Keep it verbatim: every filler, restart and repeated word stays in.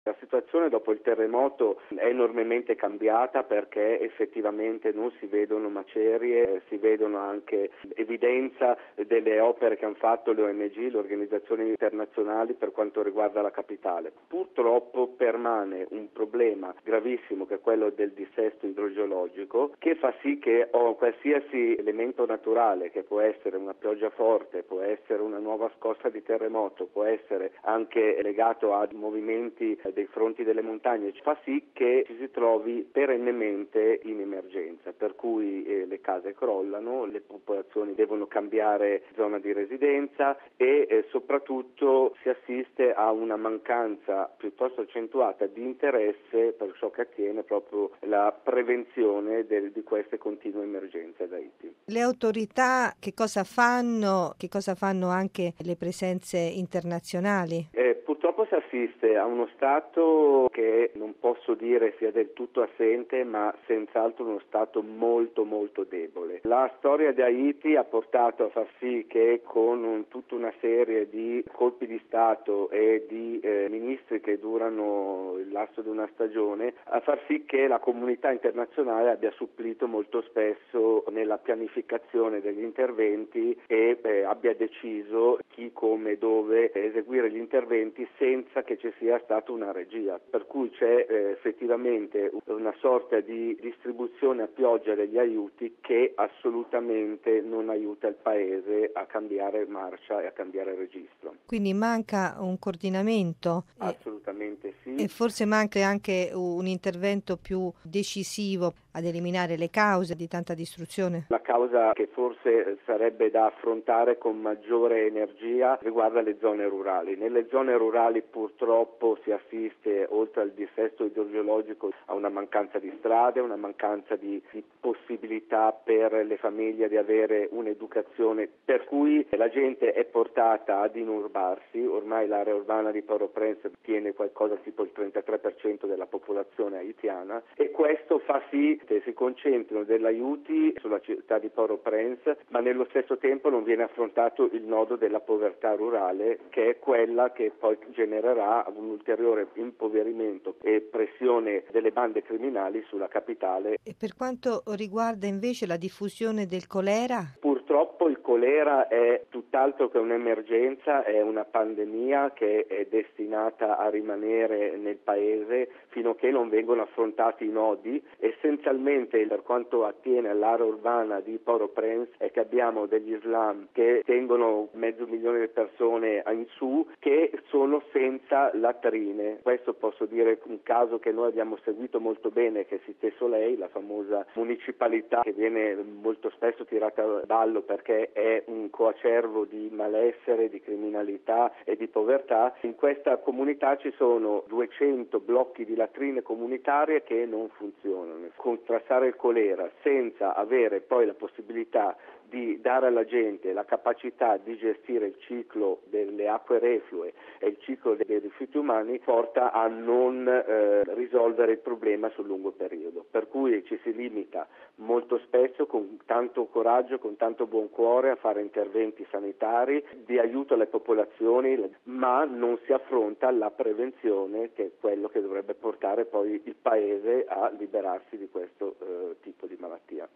La situazione dopo il terremoto è enormemente cambiata perché effettivamente non si vedono macerie, si vedono anche evidenza delle opere che hanno fatto le O N G, le organizzazioni internazionali per quanto riguarda la capitale. Purtroppo permane un problema gravissimo che è quello del dissesto idrogeologico, che fa sì che oh, qualsiasi elemento naturale, che può essere una pioggia forte, può essere una nuova scossa di terremoto, può essere anche legato a movimenti dei fronti delle montagne, fa sì che ci si trovi perennemente in emergenza, per cui eh, le case crollano, le popolazioni devono cambiare zona di residenza e eh, soprattutto si assiste a una mancanza piuttosto accentuata di interesse per ciò che attiene proprio la prevenzione del, di queste continue emergenze ad Haiti. Le autorità che cosa fanno? Che cosa fanno anche le presenze internazionali? Eh, purtroppo si assiste a uno stato che non posso dire sia del tutto assente, ma senz'altro uno stato molto molto debole. La storia di Haiti ha portato a far sì che con un, tutta una serie di colpi di Stato e di eh, ministri che durano il lasso di una stagione, a far sì che la comunità internazionale abbia supplito molto spesso nella pianificazione degli interventi e eh, abbia deciso chi, come, dove eseguire gli interventi senza che ci sia stata una regia, per cui c'è eh, effettivamente una sorta di distribuzione a pioggia degli aiuti che assolutamente non aiuta il paese a cambiare marcia e a cambiare registro. Quindi manca un coordinamento e, Assolutamente sì. e forse manca anche un intervento più decisivo ad eliminare le cause di tanta distruzione. La causa che forse sarebbe da affrontare con maggiore energia riguarda le zone rurali. Nelle zone rurali purtroppo si assiste, oltre al dissesto idrogeologico, a una mancanza di strade, una mancanza di, di possibilità per le famiglie di avere un'educazione, per cui la gente è portata ad inurbarsi. Ormai l'area urbana di Port-au-Prince tiene qualcosa tipo il trentatré per cento della popolazione haitiana e questo fa sì che si concentrino degli aiuti sulla città di Port-au-Prince, ma nello stesso tempo non viene affrontato il nodo della povertà rurale, che è quella che poi genererà un ulteriore impoverimento e pressione delle bande criminali sulla capitale. E per quanto riguarda invece la diffusione del colera? Purtroppo il colera è tutt'altro che un'emergenza, è una pandemia che è destinata a rimanere nel paese fino a che non vengono affrontati i nodi. Essenzialmente, per quanto attiene all'area urbana di Port-au-Prince, è che abbiamo degli slam che tengono mezzo milione di persone in su che sono senza latrine. Questo posso dire un caso che noi abbiamo seguito molto bene, che è Cité Soleil, la famosa municipalità che viene molto spesso tirata a ballo perché è un coacervo di malessere, di criminalità e di povertà. In questa comunità ci sono duecento blocchi di latrine comunitarie che non funzionano. Contrastare il colera senza avere poi la possibilità di dare alla gente la capacità di gestire il ciclo delle acque reflue e il ciclo dei rifiuti umani porta a non eh, risolvere il problema sul lungo periodo, per cui ci si limita molto spesso con tanto coraggio, con tanto buon cuore a fare interventi sanitari di aiuto alle popolazioni, ma non si affronta la prevenzione, che è quello che dovrebbe portare poi il paese a liberarsi di questo eh, tipo di malattia.